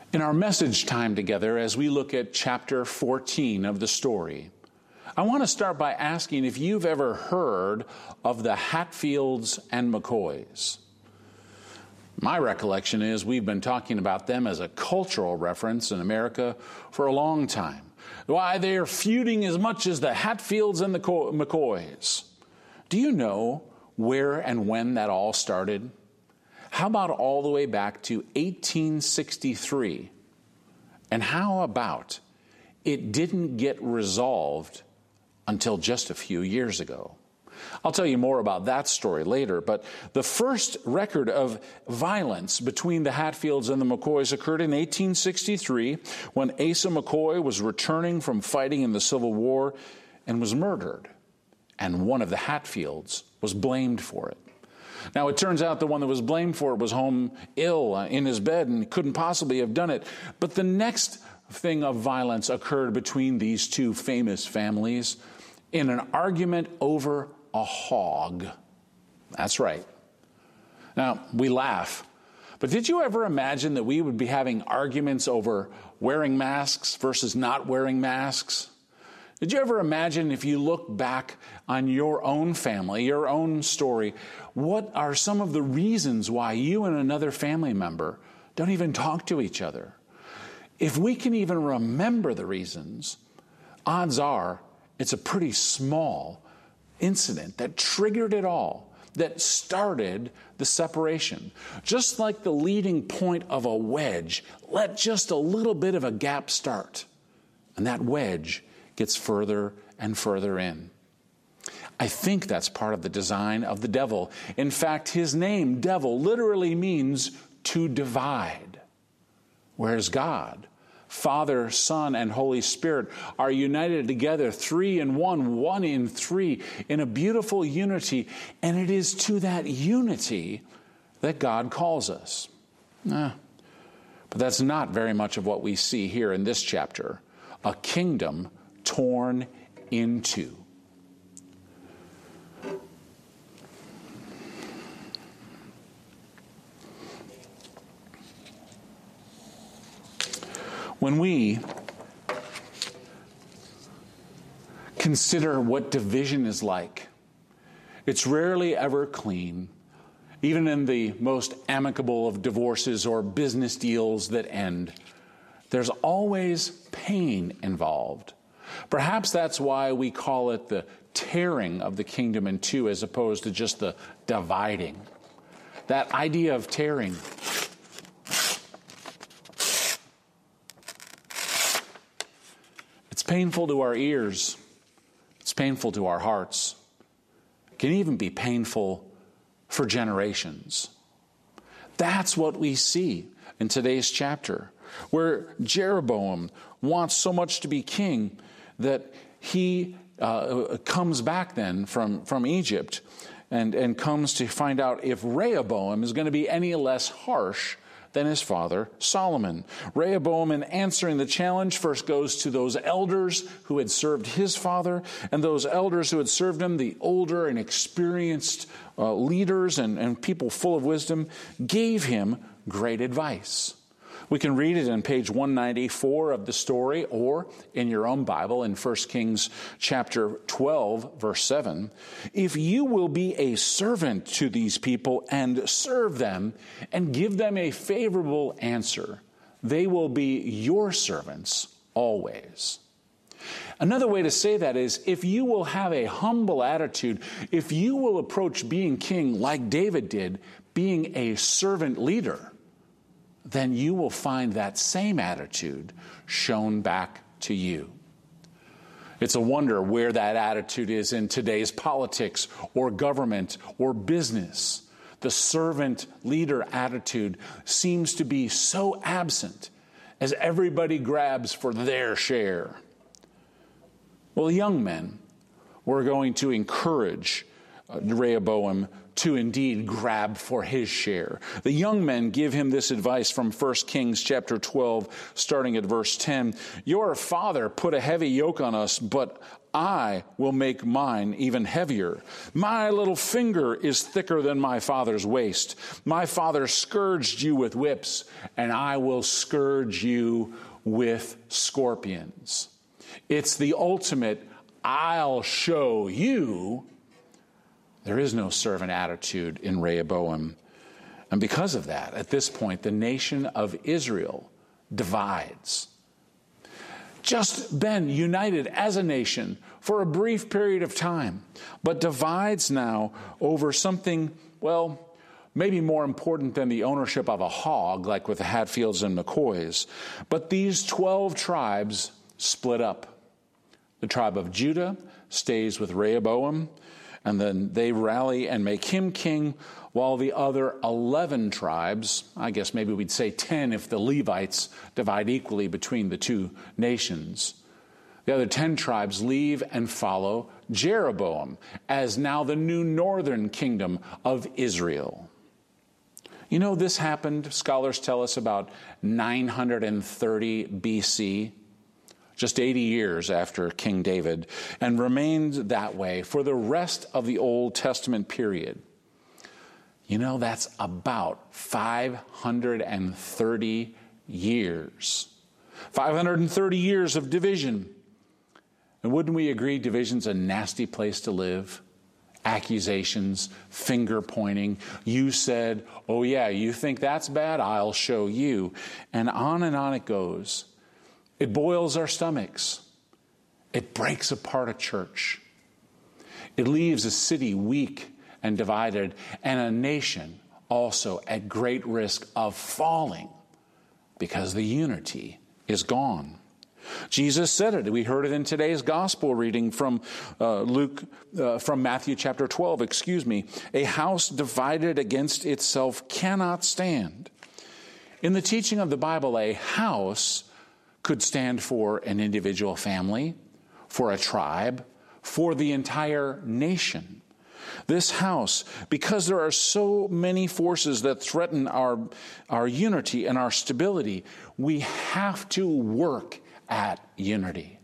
In our message time together, as we look at chapter 14 of the story, I want to start by asking if you've ever heard of the Hatfields and McCoys. My recollection is we've been talking about them as a cultural reference in America for a long time. Why, they're feuding as much as the Hatfields and the McCoys. Do you know where and when that all started? How about all the way back to 1863? And how about it didn't get resolved until just a few years ago? I'll tell you more about that story later, but the first record of violence between the Hatfields and the McCoys occurred in 1863 when Asa McCoy was returning from fighting in the Civil War and was murdered. And one of the Hatfields was blamed for it. Now, it turns out the one that was blamed for it was home ill in his bed and couldn't possibly have done it. But the next thing of violence occurred between these two famous families in an argument over a hog. That's right. Now, we laugh. But did you ever imagine that we would be having arguments over wearing masks versus not wearing masks? Did you ever imagine, if you look back on your own family, your own story, what are some of the reasons why you and another family member don't even talk to each other? If we can even remember the reasons, odds are it's a pretty small incident that triggered it all, that started the separation. Just like the leading point of a wedge, let just a little bit of a gap start, and that wedge gets further and further in. I think that's part of the design of the devil. In fact, his name, devil, literally means to divide. Whereas God, Father, Son, and Holy Spirit are united together, three in one, one in three, in a beautiful unity. And it is to that unity that God calls us. But that's not very much of what we see here in this chapter. A kingdom torn in two. When we consider what division is like, it's rarely ever clean, even in the most amicable of divorces or business deals that end. There's always pain involved. Perhaps that's why we call it the tearing of the kingdom in two as opposed to just the dividing. That idea of tearing. It's painful to our ears. It's painful to our hearts. It can even be painful for generations. That's what we see in today's chapter, where Jeroboam wants so much to be king that he comes back then from Egypt and comes to find out if Rehoboam is going to be any less harsh than his father Solomon. Rehoboam, in answering the challenge, first goes to those elders who had served his father, and those elders who had served him, the older and experienced leaders and people full of wisdom, gave him great advice. We can read it in page 194 of the story, or in your own Bible in 1 Kings chapter 12, verse 7. If you will be a servant to these people and serve them and give them a favorable answer, they will be your servants always. Another way to say that is, if you will have a humble attitude, if you will approach being king like David did, being a servant leader, then you will find that same attitude shown back to you. It's a wonder where that attitude is in today's politics or government or business. The servant leader attitude seems to be so absent as everybody grabs for their share. Well, young men, we're going to encourage Rehoboam to indeed grab for his share. The young men give him this advice from 1 Kings chapter 12, starting at verse 10. Your father put a heavy yoke on us, but I will make mine even heavier. My little finger is thicker than my father's waist. My father scourged you with whips, and I will scourge you with scorpions. It's the ultimate, I'll show you. There is no servant attitude in Rehoboam. And because of that, at this point, the nation of Israel divides. Just been united as a nation for a brief period of time, but divides now over something, well, maybe more important than the ownership of a hog, like with the Hatfields and McCoys. But these 12 tribes split up. The tribe of Judah stays with Rehoboam, and then they rally and make him king, while the other 11 tribes, I guess maybe we'd say 10 if the Levites divide equally between the two nations, the other 10 tribes leave and follow Jeroboam as now the new northern kingdom of Israel. You know, this happened, scholars tell us, about 930 BC, just 80 years after King David, and remained that way for the rest of the Old Testament period. You know, that's about 530 years. 530 years of division. And wouldn't we agree division's a nasty place to live? Accusations, finger pointing. You said, oh yeah, you think that's bad? I'll show you. And on it goes. It boils our stomachs. It breaks apart a church. It leaves a city weak and divided, and a nation also at great risk of falling because the unity is gone. Jesus said it. We heard it in today's gospel reading from Matthew chapter 12, A house divided against itself cannot stand. In the teaching of the Bible, a house could stand for an individual family, for a tribe, for the entire nation. This house, because there are so many forces that threaten our unity and our stability, we have to work at unity.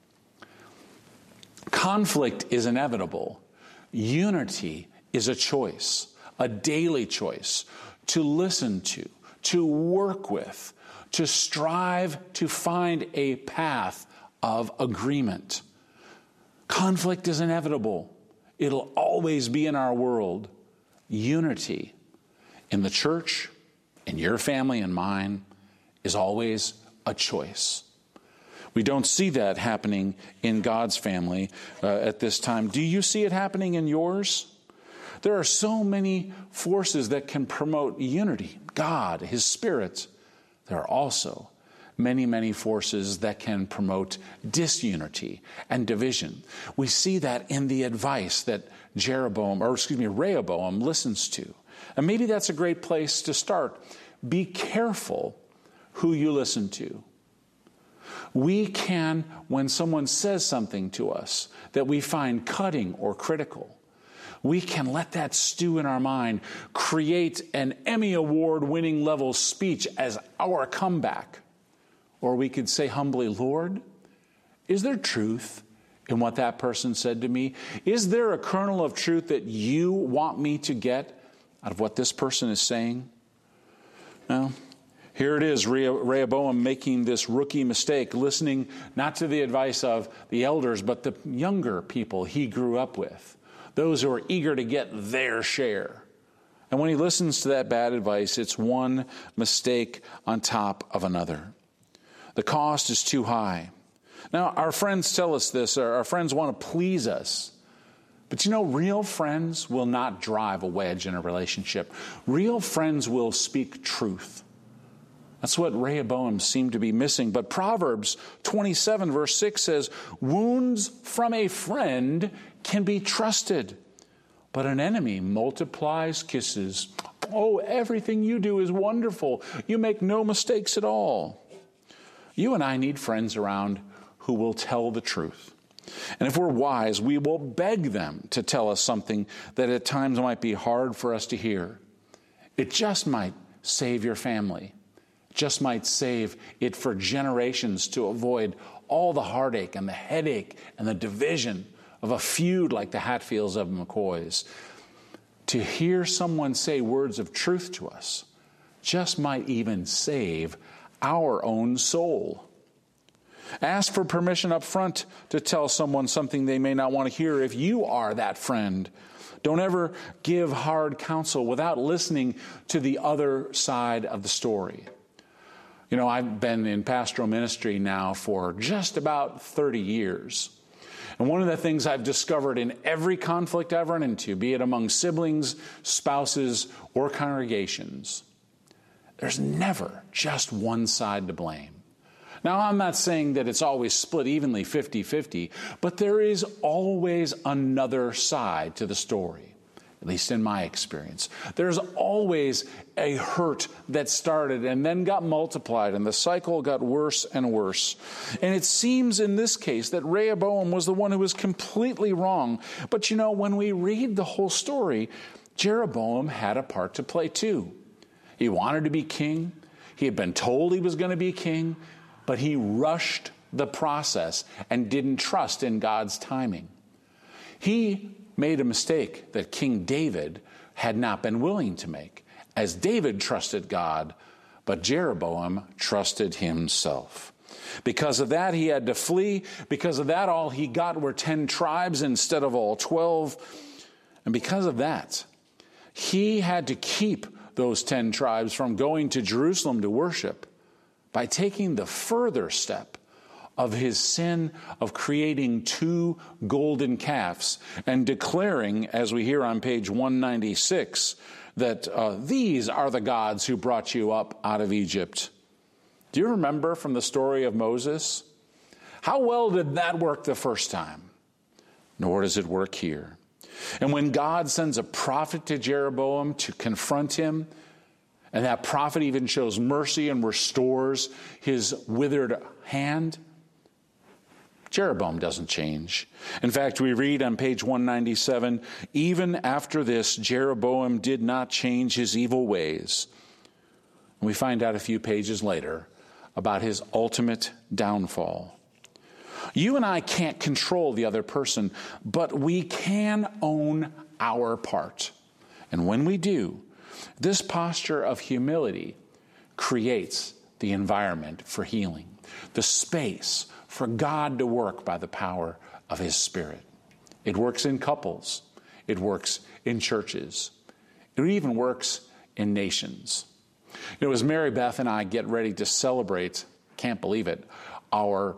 Conflict is inevitable. Unity is a choice, a daily choice, to listen to work with, to strive to find a path of agreement. Conflict is inevitable. It'll always be in our world. Unity in the church, in your family and mine, is always a choice. We don't see that happening in God's family at this time. Do you see it happening in yours? There are so many forces that can promote unity. God, His Spirit. There are also many, many forces that can promote disunity and division. We see that in the advice that Rehoboam listens to. And maybe that's a great place to start. Be careful who you listen to. We can, when someone says something to us that we find cutting or critical, we can let that stew in our mind, create an Emmy Award-winning level speech as our comeback. Or we could say humbly, Lord, is there truth in what that person said to me? Is there a kernel of truth that you want me to get out of what this person is saying? Now, here it is, Rehoboam making this rookie mistake, listening not to the advice of the elders, but the younger people he grew up with, those who are eager to get their share. And when he listens to that bad advice, it's one mistake on top of another. The cost is too high. Now, our friends tell us this. Our friends want to please us. But you know, real friends will not drive a wedge in a relationship. Real friends will speak truth. That's what Rehoboam seemed to be missing. But Proverbs 27 verse 6 says, wounds from a friend can be trusted, but an enemy multiplies kisses. Oh, everything you do is wonderful. You make no mistakes at all. You and I need friends around who will tell the truth. And if we're wise, we will beg them to tell us something that at times might be hard for us to hear. It just might save your family. Just might save it for generations to avoid all the heartache and the headache and the division of a feud like the Hatfields of McCoys, to hear someone say words of truth to us just might even save our own soul. Ask for permission up front to tell someone something they may not want to hear if you are that friend. Don't ever give hard counsel without listening to the other side of the story. You know, I've been in pastoral ministry now for just about 30 years. And one of the things I've discovered in every conflict I've run into, be it among siblings, spouses, or congregations, there's never just one side to blame. Now, I'm not saying that it's always split evenly 50-50, but there is always another side to the story, at least in my experience. There's always a hurt that started and then got multiplied, and the cycle got worse and worse. And it seems in this case that Rehoboam was the one who was completely wrong. But you know, when we read the whole story, Jeroboam had a part to play too. He wanted to be king. He had been told he was going to be king, but he rushed the process and didn't trust in God's timing. He made a mistake that King David had not been willing to make, as David trusted God, but Jeroboam trusted himself. Because of that, he had to flee. Because of that, all he got were 10 tribes instead of all 12. And because of that, he had to keep those 10 tribes from going to Jerusalem to worship by taking the further step of his sin of creating 2 golden calves and declaring, as we hear on page 196, that these are the gods who brought you up out of Egypt. Do you remember from the story of Moses? How well did that work the first time? Nor does it work here. And when God sends a prophet to Jeroboam to confront him, and that prophet even shows mercy and restores his withered hand, Jeroboam doesn't change. In fact, we read on page 197, even after this, Jeroboam did not change his evil ways. And we find out a few pages later about his ultimate downfall. You and I can't control the other person, but we can own our part. And when we do, this posture of humility creates the environment for healing, the space for God to work by the power of his Spirit. It works in couples. It works in churches. It even works in nations. You know, as Mary Beth and I get ready to celebrate, can't believe it, our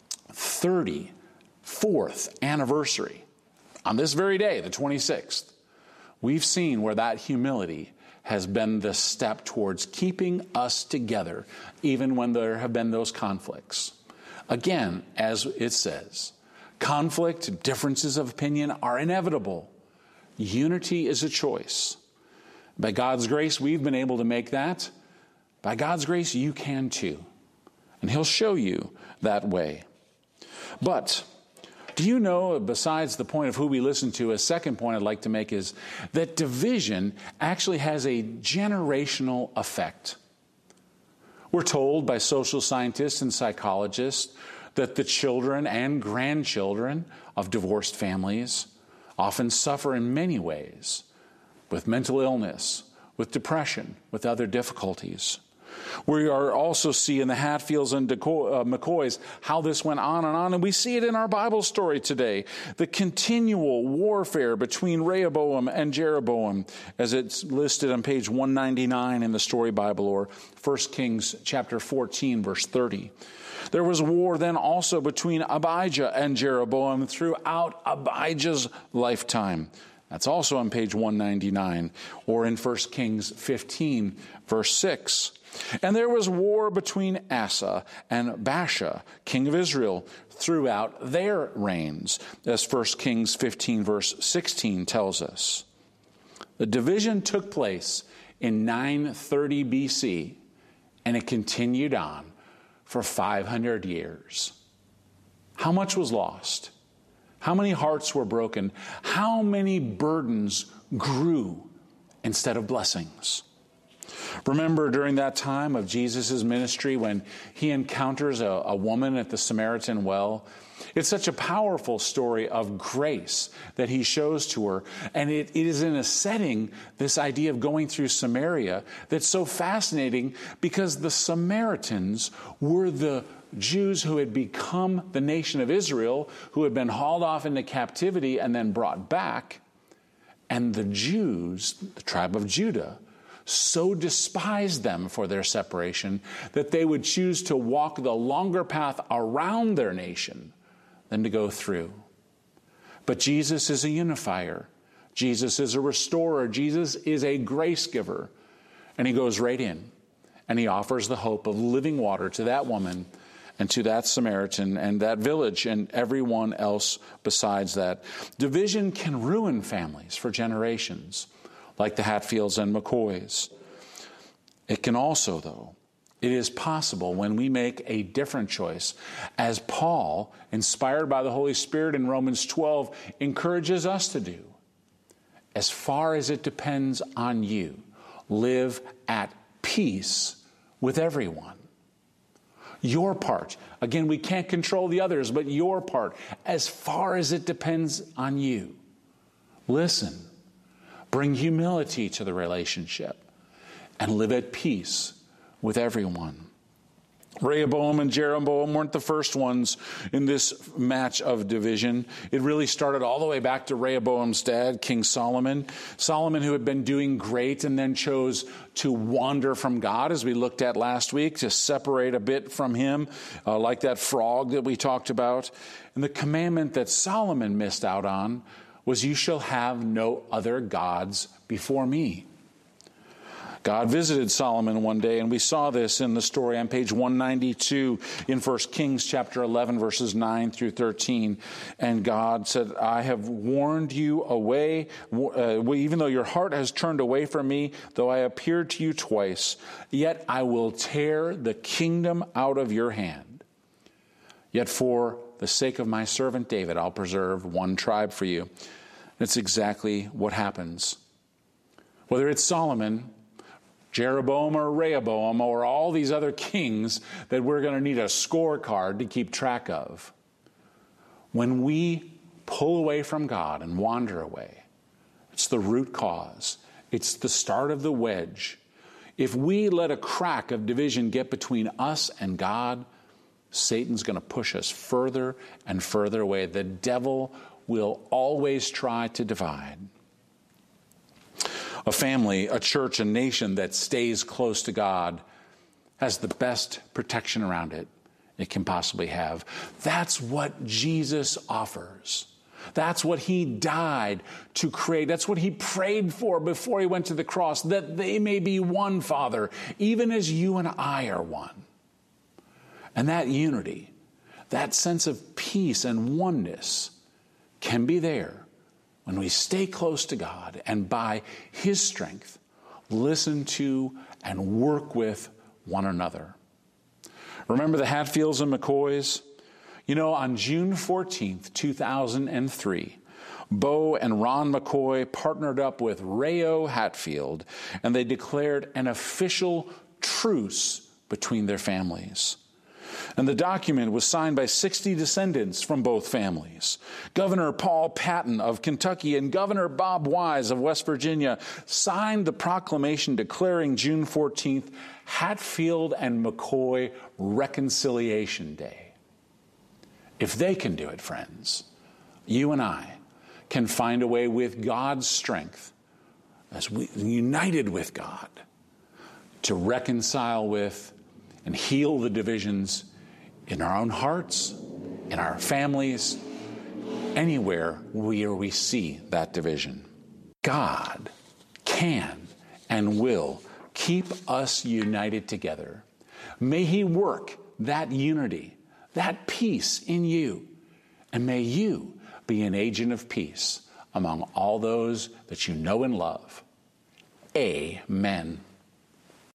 34th anniversary, on this very day, the 26th, we've seen where that humility has been the step towards keeping us together, even when there have been those conflicts. Again, as it says, conflict, differences of opinion are inevitable. Unity is a choice. By God's grace, we've been able to make that. By God's grace, you can too. And he'll show you that way. But do you know, besides the point of who we listen to, a second point I'd like to make is that division actually has a generational effect. We're told by social scientists and psychologists that the children and grandchildren of divorced families often suffer in many ways, with mental illness, with depression, with other difficulties. We are also see in the Hatfields and McCoys how this went on, and we see it in our Bible story today. The continual warfare between Rehoboam and Jeroboam, as it's listed on page 199 in the Story Bible, or 1 Kings chapter 14, verse 30. There was war then also between Abijah and Jeroboam throughout Abijah's lifetime. That's also on page 199, or in 1 Kings 15, verse 6. And there was war between Asa and Baasha, king of Israel, throughout their reigns, as 1 Kings 15, verse 16 tells us. The division took place in 930 BC, and it continued on for 500 years. How much was lost? How many hearts were broken? How many burdens grew instead of blessings? Remember during that time of Jesus' ministry when he encounters a woman at the Samaritan well? It's such a powerful story of grace that he shows to her. And it is in a setting, this idea of going through Samaria, that's so fascinating because the Samaritans were the Jews who had become the nation of Israel, who had been hauled off into captivity and then brought back. And the Jews, the tribe of Judah, so despised them for their separation that they would choose to walk the longer path around their nation than to go through. But Jesus is a unifier. Jesus is a restorer. Jesus is a grace giver. And he goes right in and he offers the hope of living water to that woman and to that Samaritan and that village and everyone else besides that. Division can ruin families for generations, like the Hatfields and McCoys. It can also, though, it is possible when we make a different choice, as Paul, inspired by the Holy Spirit in Romans 12, encourages us to do. As far as it depends on you, live at peace with everyone. Your part. Again, we can't control the others, but your part. As far as it depends on you. Listen. Bring humility to the relationship. And live at peace with everyone. Rehoboam and Jeroboam weren't the first ones in this match of division. It really started all the way back to Rehoboam's dad, King Solomon. Solomon, who had been doing great and then chose to wander from God, as we looked at last week, to separate a bit from him, like that frog that we talked about. And the commandment that Solomon missed out on was, you shall have no other gods before me. God visited Solomon one day, and we saw this in the story on page 192 in 1 Kings chapter 11, verses 9 through 13. And God said, I have warned you away, even though your heart has turned away from me, though I appeared to you twice, yet I will tear the kingdom out of your hand. Yet for the sake of my servant David, I'll preserve one tribe for you. That's exactly what happens. Whether it's Solomon, Jeroboam or Rehoboam, or all these other kings that we're going to need a scorecard to keep track of. When we pull away from God and wander away, it's the root cause. It's the start of the wedge. If we let a crack of division get between us and God, Satan's going to push us further and further away. The devil will always try to divide. A family, a church, a nation that stays close to God has the best protection around it can possibly have. That's what Jesus offers. That's what he died to create. That's what he prayed for before he went to the cross, that they may be one, Father, even as you and I are one. And that unity, that sense of peace and oneness can be there when we stay close to God and by his strength listen to and work with one another. Remember the Hatfields and McCoys? You know, on June 14th, 2003, Bo and Ron McCoy partnered up with Rayo Hatfield, and they declared an official truce between their families. And the document was signed by 60 descendants from both families. Governor Paul Patton of Kentucky and Governor Bob Wise of West Virginia signed the proclamation declaring June 14th Hatfield and McCoy Reconciliation Day. If they can do it, friends, you and I can find a way with God's strength, as we united with God, to reconcile with and heal the divisions in our own hearts, in our families, anywhere where we see that division. God can and will keep us united together. May he work that unity, that peace in you, and may you be an agent of peace among all those that you know and love. Amen.